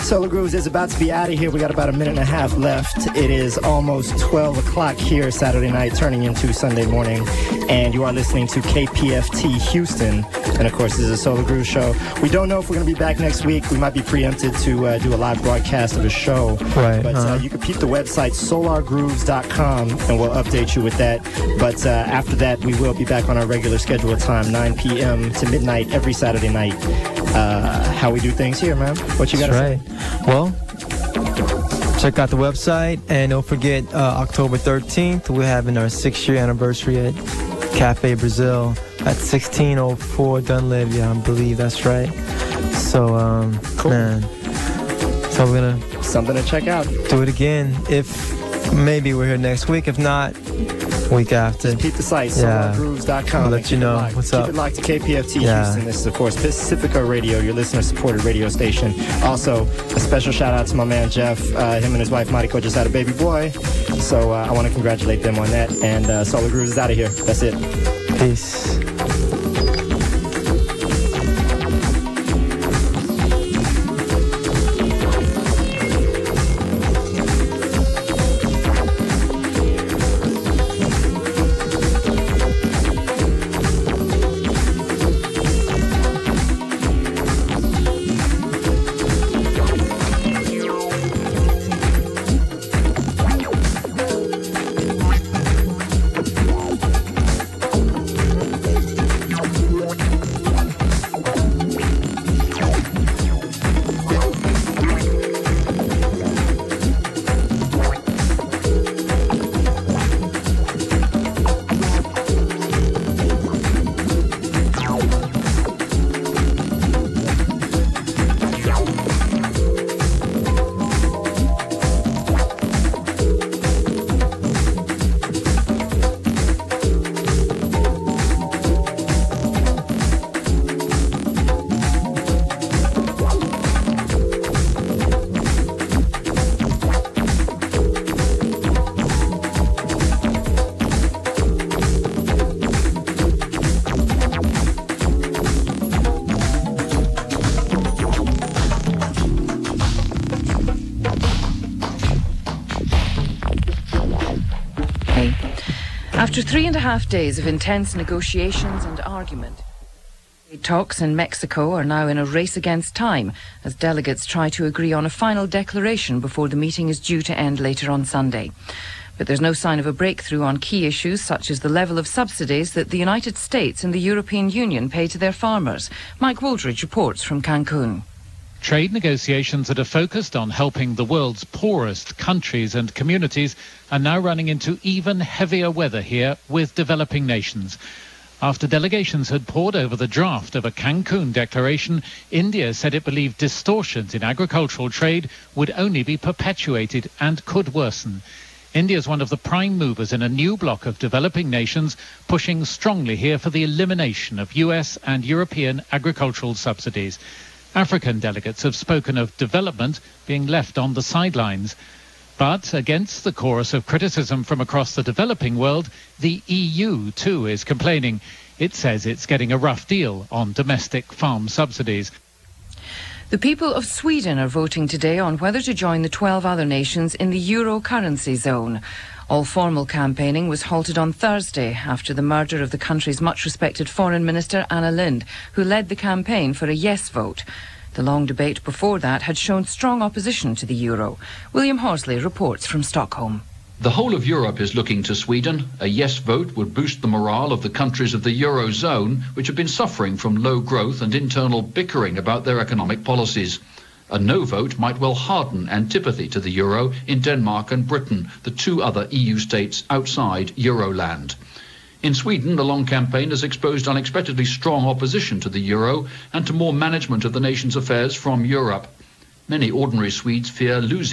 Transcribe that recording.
Solar Grooves is about to be out of here. We got about a minute and a half left. It is almost 12 o'clock here Saturday night, turning into Sunday morning. And you are listening to KPFT Houston. And, of course, this is a Solar Grooves show. We don't know if we're going to be back next week. We might be preempted to do a live broadcast of a show. Right. But you can peep the website, solargrooves.com, and we'll update you with that. But after that, we will be back on our regular scheduled time, 9 p.m. to midnight every Saturday night. How we do things here, man. What you got to say? Well, check out the website, and don't forget October 13th, we're having our 6-year anniversary at Cafe Brazil at 1604 Dunlevy, I believe that's right. So, cool. Man, so we're gonna something to check out. Do it again. If maybe we're here next week. If not, week after. Just keep the site, solargrooves.com. I'll let you know what's up. Keep it locked to KPFT Houston. This is, of course, Pacifica Radio, your listener-supported radio station. Also, a special shout-out to my man, Jeff. Him and his wife, Mariko, just had a baby boy. So I want to congratulate them on that. And Solar Grooves is out of here. That's it. Peace. After 3.5 days of intense negotiations and argument, talks in Mexico are now in a race against time as delegates try to agree on a final declaration before the meeting is due to end later on Sunday. But there's no sign of a breakthrough on key issues such as the level of subsidies that the United States and the European Union pay to their farmers. Mike Wooldridge reports from Cancun. Trade negotiations that are focused on helping the world's poorest countries and communities are now running into even heavier weather here with developing nations. After delegations had pored over the draft of a Cancun declaration, India said it believed distortions in agricultural trade would only be perpetuated and could worsen. India is one of the prime movers in a new bloc of developing nations, pushing strongly here for the elimination of US and European agricultural subsidies. African delegates have spoken of development being left on the sidelines. But against the chorus of criticism from across the developing world, the EU too is complaining. It says it's getting a rough deal on domestic farm subsidies. The people of Sweden are voting today on whether to join the 12 other nations in the euro currency zone. All formal campaigning was halted on Thursday after the murder of the country's much-respected Foreign Minister Anna Lindh, who led the campaign for a yes vote. The long debate before that had shown strong opposition to the euro. William Horsley reports from Stockholm. The whole of Europe is looking to Sweden. A yes vote would boost the morale of the countries of the Eurozone, which have been suffering from low growth and internal bickering about their economic policies. A no vote might well harden antipathy to the euro in Denmark and Britain, the two other EU states outside Euroland. In Sweden, the long campaign has exposed unexpectedly strong opposition to the euro and to more management of the nation's affairs from Europe. Many ordinary Swedes fear losing